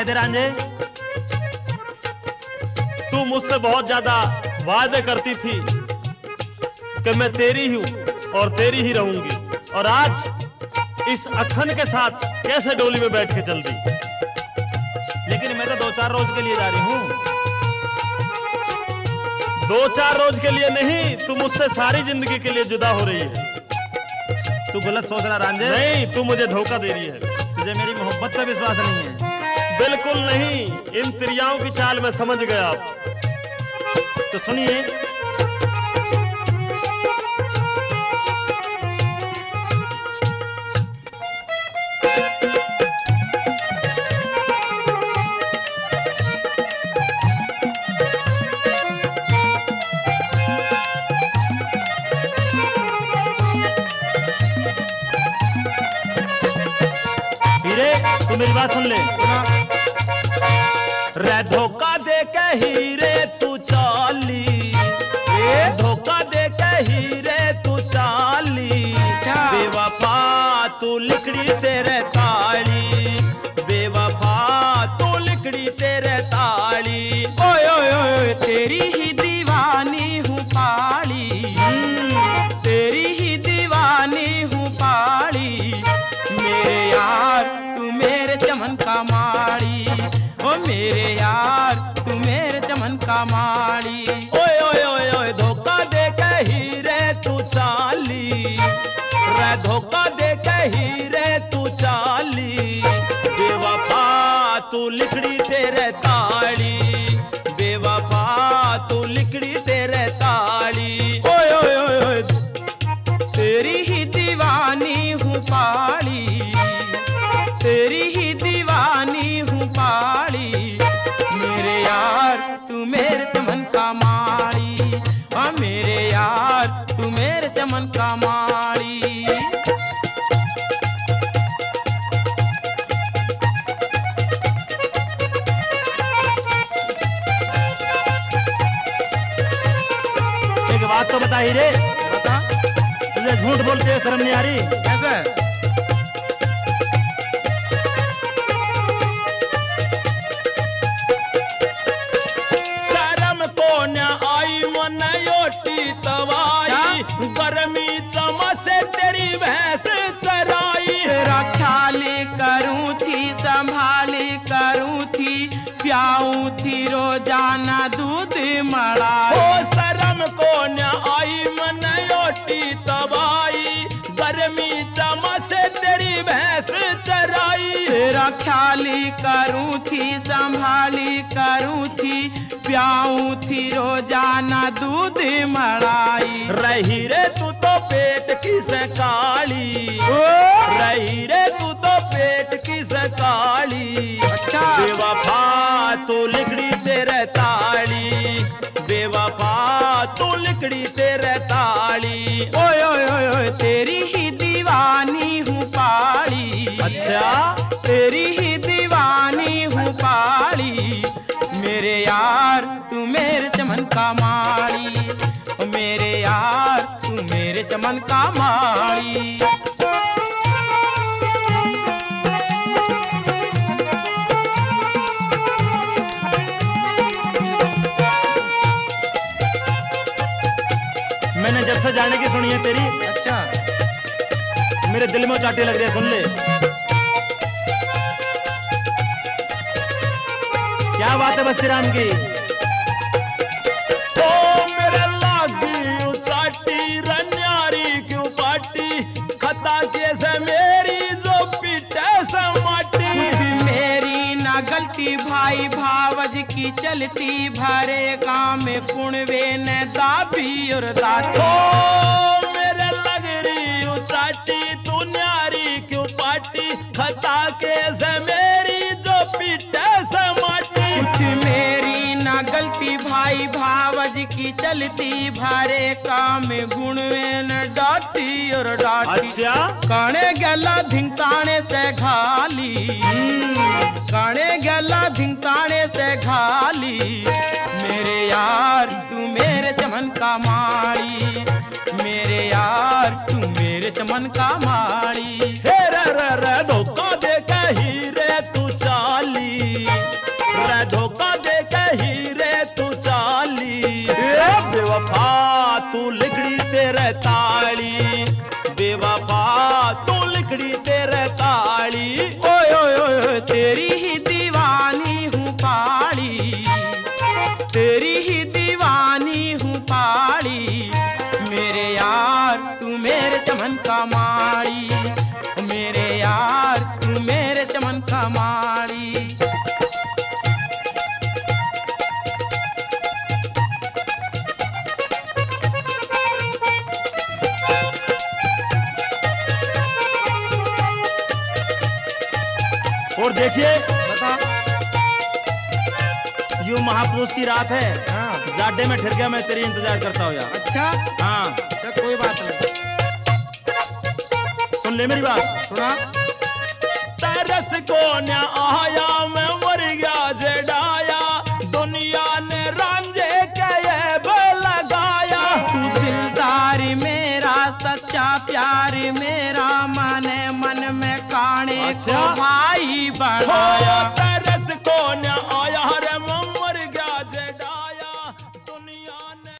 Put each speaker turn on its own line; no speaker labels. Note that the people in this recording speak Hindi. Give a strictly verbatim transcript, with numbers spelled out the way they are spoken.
कह दे रांझे।
तू मुझसे बहुत ज्यादा वादे करती थी कि मैं तेरी हूं और तेरी ही रहूंगी, और आज इस अखन के साथ कैसे डोली में बैठ के चल दी।
लेकिन मैं तो दो चार रोज के लिए जा रही हूं।
दो चार रोज के लिए नहीं, तू मुझसे सारी जिंदगी के लिए जुदा हो रही है।
तू गलत सोच रहा रांझे।
नहीं, तू मुझे धोखा दे रही है।
तुझे मेरी मोहब्बत पे विश्वास नहीं है?
बिल्कुल नहीं, इन तिरियाओं की चाल मैं समझ गया।
तो सुनिए,
तू मेरी बात सुन ले।
रे धोखा दे के हीरे तू चाली, धोखा दे के हीरे तू चाली, बेवफा तू लिखड़ी तेरे ताली, बेवफा तू लिखड़ी तेरे ताली। ओए ओए ओए तेरी ही दीवानी हूँ पाली, तेरी ही दीवानी हूँ पाली। मेरे यार मेरे चमन का माड़ी, ओ मेरे यार तू मेरे चमन का माड़ी। ओए ओए ओए ओए धोखा दे के हीरे तू चाली, रे धोखा दे के हीरे तू चाली, बेवफा तू लिखड़ी तेरे ताली, बेवफा तू लिखड़ी तेरे ताली। ओए ओए ओए ओए तेरी ही दीवानी हूँ पाली, तेरी ही दीवानी हूँ पाली। मेरे यार तू मेरे चमन का माड़ी, हाँ मेरे यार तू मेरे चमन का माड़ी।
एक बात तो बता हीरे।
बता।
तुझे झूठ बोलते शर्म नहीं आ रही?
कैसे? गर्मी चमसे तेरी भैंस चराई, तेरा ख्याली करूं थी, संभाली करूं थी, प्याऊं थी रोजाना दूध मलाई। ओ शर्म को न आई मन योटी तबाई, गर्मी चमसे तेरी भैंस चराई, तेरा ख्याली करूं थी, संभाली करूं थी, प्याऊं थी रोजाना दूध मलाई। रही रे तू तो पेट की से काली, रही रे तू तो पेट की से काली। अच्छा बेवफा तू लिखड़ी तेरे ताली, बेवफा तू लिखड़ी तेरे ताली। ओए ओए ओए ओए तेरी ही दीवानी हूँ पाली। अच्छा तेरी ही दीवानी हूँ पाली। मेरे यार तू मेरे चमन का माड़ी, मेरे यार तू मेरे चमन का माड़ी।
मैंने जब से जाने की सुनी है तेरी।
अच्छा
मेरे दिल में चाटे लग रहे हैं, सुन ले। क्या बात है बस्ती राम की?
ओ मेरे लागी चाटी रन्यारी क्यों पाटी, खता कैसे मेरी जो पीटे समाटी। मेरी ना गलती भाई भावज की चलती, भरे काम में कुणवे ने दाबी और दाती। ओ मेरे लगड़ी चाटी तू न्यारी क्यों पाटी, खता कैसे मेरी जो पीटे समाटी। कुछ मेरी ना गलती भाई भावज की चलती, भरे काम में गुणवे न डाटी और डाटी।
अच्छा
काने गला धिंगताने से घाली, काने गला धिंगताने से घाली। मेरे यार तू मेरे चमन का माड़ी, मेरे यार तू मेरे चमन का माड़ी। हे रे रे रे धोखा दे के हीरे तू चाली, तू लिखड़ी तेरे ताली, बेवफा तू लिखड़ी तेरे ताली।
ओए ओए ओए तेरी ही दीवानी हूँ पाली, तेरी ही दीवानी हूँ पाली। मेरे यार तू मेरे चमन का माड़ी, मेरे यार तू मेरे चमन का माड़ी।
और देखिए
बता।
यूं महापुरुष की रात है,
हाँ।
जाडे में ठिर गया, मैं तेरी इंतजार करता हूँ यार।
अच्छा
हाँ
चल कोई बात नहीं,
सुन ले मेरी बात।
सुना।
तरस को न आया मैं मर गया जेडाया, दुनिया ने रांझे के ये लगाया।
तू दिलदारी मेरा सच्चा प्यार मेरा, मन मन में काने
अच्छा?
को भाई बढ़ाया।